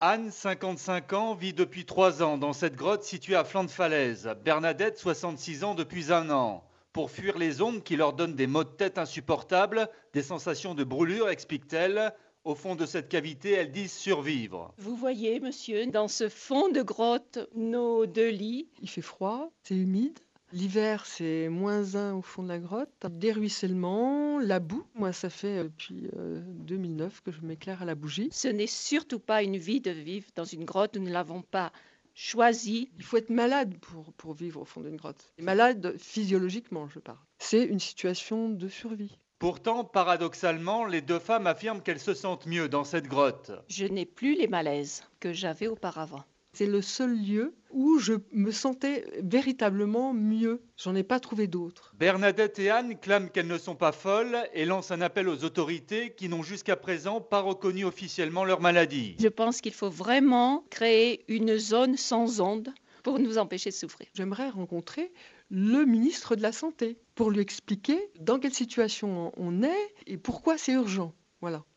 Anne, 55 ans, vit depuis 3 ans dans cette grotte située à flanc de falaise. Bernadette, 66 ans, depuis un an. Pour fuir les ombres qui leur donnent des maux de tête insupportables, des sensations de brûlure, explique-t-elle. Au fond de cette cavité, elles disent survivre. Vous voyez, monsieur, dans ce fond de grotte, nos 2 lits. Il fait froid, c'est humide. L'hiver, c'est -1 au fond de la grotte. Des ruissellements, la boue. Moi, ça fait depuis 2009 que je m'éclaire à la bougie. Ce n'est surtout pas une vie de vivre dans une grotte, nous ne l'avons pas choisie. Il faut être malade pour vivre au fond d'une grotte. Et malade physiologiquement, je parle. C'est une situation de survie. Pourtant, paradoxalement, les deux femmes affirment qu'elles se sentent mieux dans cette grotte. Je n'ai plus les malaises que j'avais auparavant. C'est le seul lieu où je me sentais véritablement mieux. J'en ai pas trouvé d'autres. Bernadette et Anne clament qu'elles ne sont pas folles et lancent un appel aux autorités qui n'ont jusqu'à présent pas reconnu officiellement leur maladie. Je pense qu'il faut vraiment créer une zone sans ondes pour nous empêcher de souffrir. J'aimerais rencontrer le ministre de la Santé pour lui expliquer dans quelle situation on est et pourquoi c'est urgent. Voilà.